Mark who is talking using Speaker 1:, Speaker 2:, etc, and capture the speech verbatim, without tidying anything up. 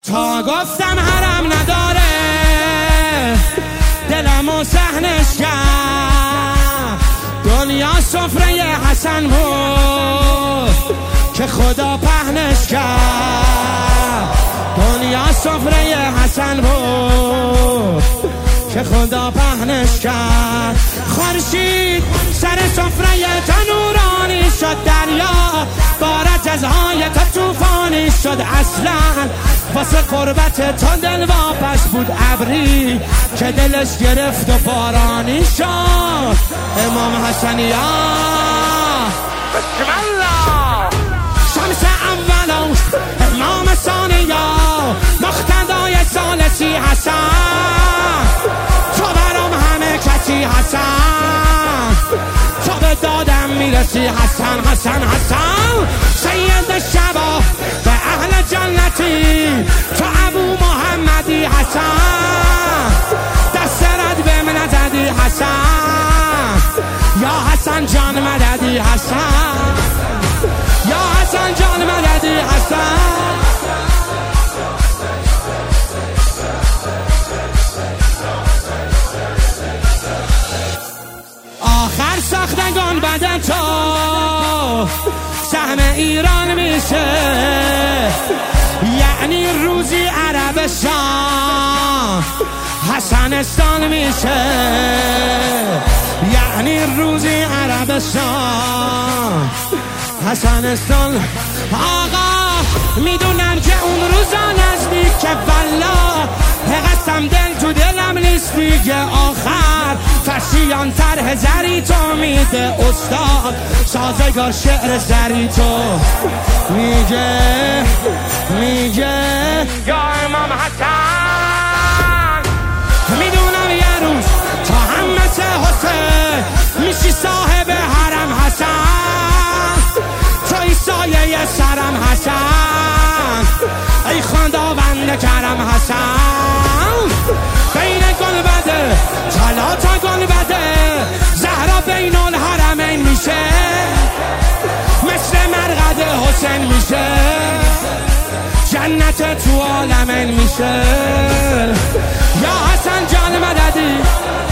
Speaker 1: تا گفتم حرم نداره دلمو صحنش کرد، دنیا سفره حسن بود که خدا پهنش کرد، دنیا سفره حسن بود که خدا پهنش کرد. خورشید سر سفره تا نورانی شد، دریا بار جزهای تا توفانی شد. اصلا واسه قربت تا دل واپس بود ابری که دلش گرفت و بارانی شد. امام حسنیا بسم الله، شمس اولا امام ثانیا، مقتدای ثالثی حسن، تو برام همه کسی حسن، تو به دادم میرسی حسن حسن حسن. سید شبا به اهل جنتی، تو ابو محمدی حسن، دست رد به من نزدی حسن، یا حسن جان مددی حسن، یا حسن جان مددی حسن. آخر ساختگان بعد تو سهم ایران میشه، یعنی روزی عربستان حسنستان میشه، یعنی روزی عربستان حسنستان. آقا میدونم که اون روزا نزدیک که والله قسم دل تو دلم نیست دیگه. آخر فرشیان طرح زری تو میده استاد، سازگار شعر زری تو میگه میگه یا امام حسن. میدونم یه روز تا هم مثل حسین میشی صاحب حرم حسن، توی سایه سرم حسن، ای خداوند کرم حسن. بین گل بده طلا تا گل بده، زهرا بین الحرمین میشه، مثل مرقد حسین میشه، جنت تو عالمین میشه. یا حسن جان مددی